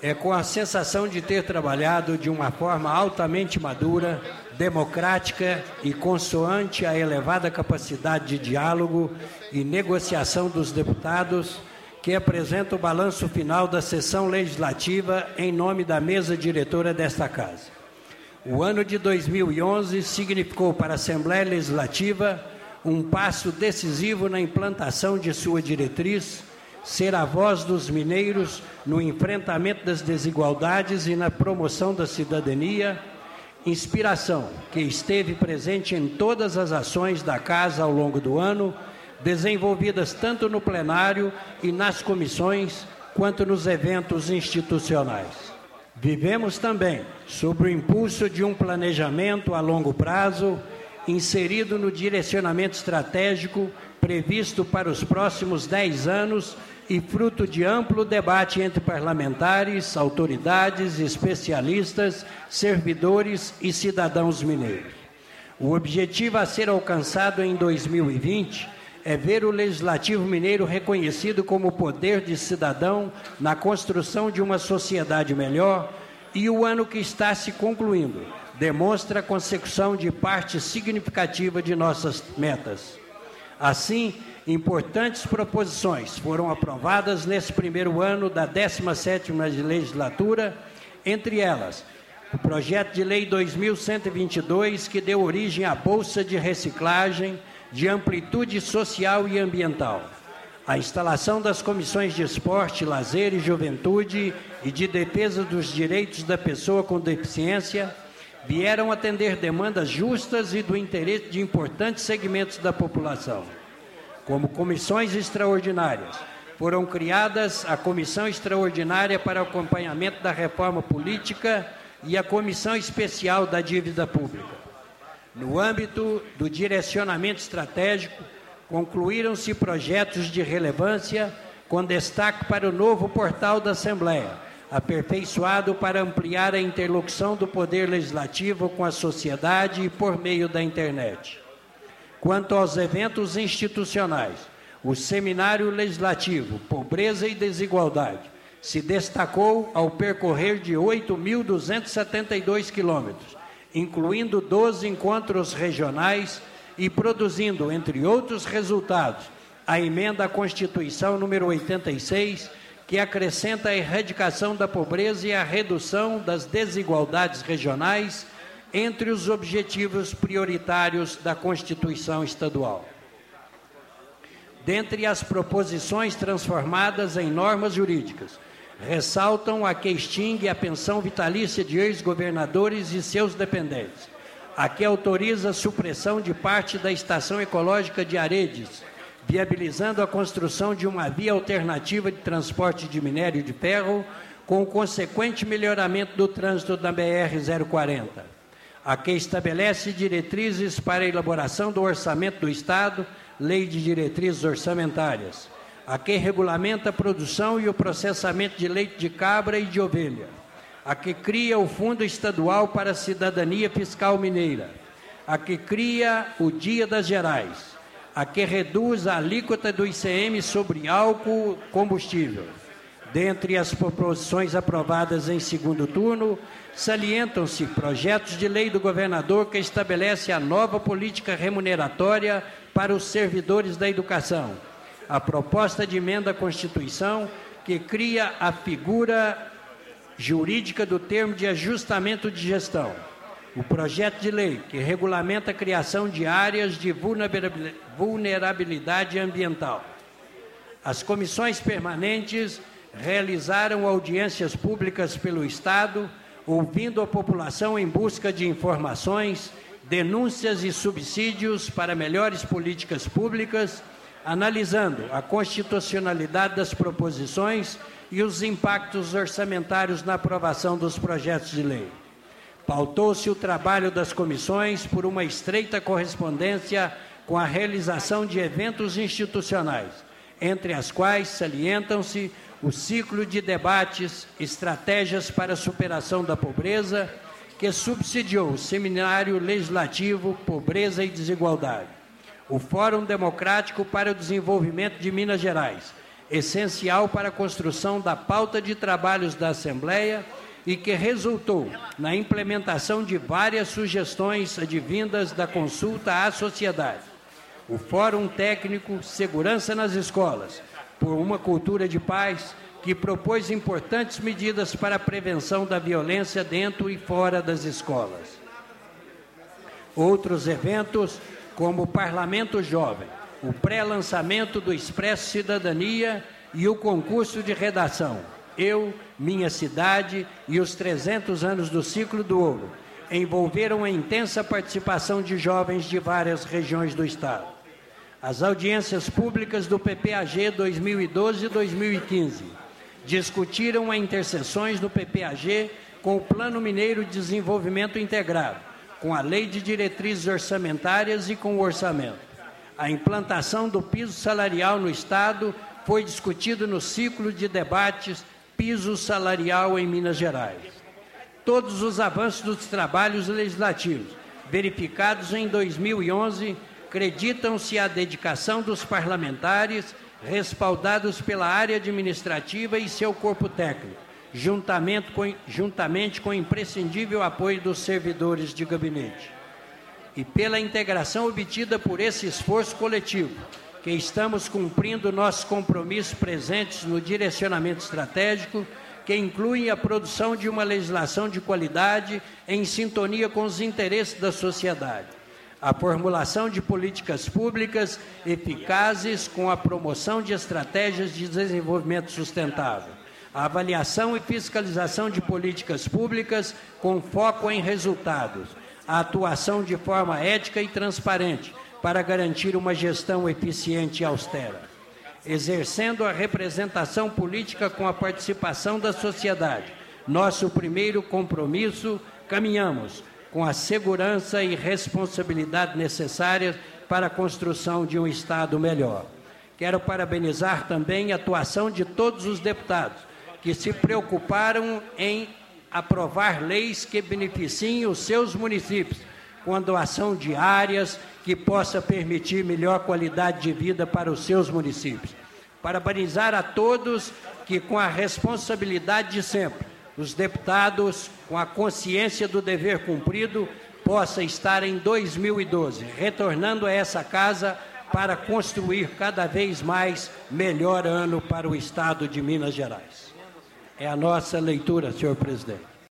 É com a sensação de ter trabalhado de uma forma altamente madura, democrática e consoante à elevada capacidade de diálogo e negociação dos deputados, que apresento o balanço final da sessão legislativa em nome da mesa diretora desta Casa. O ano de 2011 significou para a Assembleia Legislativa um passo decisivo na implantação de sua diretriz, ser a voz dos mineiros no enfrentamento das desigualdades e na promoção da cidadania, inspiração que esteve presente em todas as ações da Casa ao longo do ano, desenvolvidas tanto no plenário e nas comissões, quanto nos eventos institucionais. Vivemos também sob o impulso de um planejamento a longo prazo, inserido no direcionamento estratégico previsto para os próximos 10 anos e fruto de amplo debate entre parlamentares, autoridades, especialistas, servidores e cidadãos mineiros. O objetivo a ser alcançado em 2020 é ver o Legislativo Mineiro reconhecido como poder de cidadão na construção de uma sociedade melhor, e o ano que está se concluindo demonstra a consecução de parte significativa de nossas metas. Assim, importantes proposições foram aprovadas nesse primeiro ano da 17ª legislatura, entre elas o projeto de lei 2122, que deu origem à Bolsa de Reciclagem de amplitude social e ambiental, a instalação das comissões de esporte, lazer e juventude e de defesa dos direitos da pessoa com deficiência, vieram atender demandas justas e do interesse de importantes segmentos da população. Como comissões extraordinárias, foram criadas a Comissão Extraordinária para o Acompanhamento da Reforma Política e a Comissão Especial da Dívida Pública. No âmbito do direcionamento estratégico, concluíram-se projetos de relevância, com destaque para o novo portal da Assembleia, aperfeiçoado para ampliar a interlocução do Poder Legislativo com a sociedade e por meio da internet. Quanto aos eventos institucionais, o Seminário Legislativo Pobreza e Desigualdade se destacou ao percorrer de 8.272 quilômetros, incluindo 12 encontros regionais e produzindo, entre outros resultados, a emenda à Constituição número 86, que acrescenta a erradicação da pobreza e a redução das desigualdades regionais entre os objetivos prioritários da Constituição Estadual. Dentre as proposições transformadas em normas jurídicas, ressaltam a que extingue a pensão vitalícia de ex-governadores e seus dependentes, a que autoriza a supressão de parte da Estação Ecológica de Aredes, viabilizando a construção de uma via alternativa de transporte de minério de ferro, com o consequente melhoramento do trânsito da BR-040, a que estabelece diretrizes para a elaboração do orçamento do Estado, Lei de Diretrizes Orçamentárias, a que regulamenta a produção e o processamento de leite de cabra e de ovelha, a que cria o Fundo Estadual para a Cidadania Fiscal Mineira, a que cria o Dia das Gerais, a que reduz a alíquota do ICM sobre álcool combustível. Dentre as proposições aprovadas em segundo turno, salientam-se projetos de lei do governador que estabelece a nova política remuneratória para os servidores da educação, a proposta de emenda à Constituição que cria a figura jurídica do termo de ajustamento de gestão, o projeto de lei que regulamenta a criação de áreas de vulnerabilidade ambiental. As comissões permanentes realizaram audiências públicas pelo Estado, ouvindo a população em busca de informações, denúncias e subsídios para melhores políticas públicas, analisando a constitucionalidade das proposições e os impactos orçamentários na aprovação dos projetos de lei. Pautou-se o trabalho das comissões por uma estreita correspondência com a realização de eventos institucionais, entre as quais salientam-se o ciclo de debates, estratégias para a superação da pobreza, que subsidiou o Seminário Legislativo Pobreza e Desigualdade, o Fórum Democrático para o Desenvolvimento de Minas Gerais, essencial para a construção da pauta de trabalhos da Assembleia e que resultou na implementação de várias sugestões advindas da consulta à sociedade. O Fórum Técnico Segurança nas Escolas, por uma cultura de paz, que propôs importantes medidas para a prevenção da violência dentro e fora das escolas. Outros eventos, como o Parlamento Jovem, o pré-lançamento do Expresso Cidadania e o concurso de redação Eu, Minha Cidade e os 300 anos do Ciclo do Ouro, envolveram a intensa participação de jovens de várias regiões do Estado. As audiências públicas do PPAG 2012 e 2015 discutiram as interseções do PPAG com o Plano Mineiro de Desenvolvimento Integrado, com a Lei de Diretrizes Orçamentárias e com o Orçamento. A implantação do piso salarial no Estado foi discutido no ciclo de debates Piso Salarial em Minas Gerais. Todos os avanços dos trabalhos legislativos verificados em 2011 acreditam-se à dedicação dos parlamentares, respaldados pela área administrativa e seu corpo técnico, juntamente com o imprescindível apoio dos servidores de gabinete. E pela integração obtida por esse esforço coletivo, que estamos cumprindo nossos compromissos presentes no direcionamento estratégico, que incluem a produção de uma legislação de qualidade em sintonia com os interesses da sociedade, a formulação de políticas públicas eficazes com a promoção de estratégias de desenvolvimento sustentável, a avaliação e fiscalização de políticas públicas com foco em resultados, a atuação de forma ética e transparente para garantir uma gestão eficiente e austera. Exercendo a representação política com a participação da sociedade, nosso primeiro compromisso, caminhamos com a segurança e responsabilidade necessárias para a construção de um Estado melhor. Quero parabenizar também a atuação de todos os deputados que se preocuparam em aprovar leis que beneficiem os seus municípios, com a doação de áreas que possa permitir melhor qualidade de vida para os seus municípios. Parabenizar a todos que, com a responsabilidade de sempre, os deputados, com a consciência do dever cumprido, possa estar em 2012, retornando a essa casa para construir cada vez mais melhor ano para o Estado de Minas Gerais. É a nossa leitura, senhor presidente.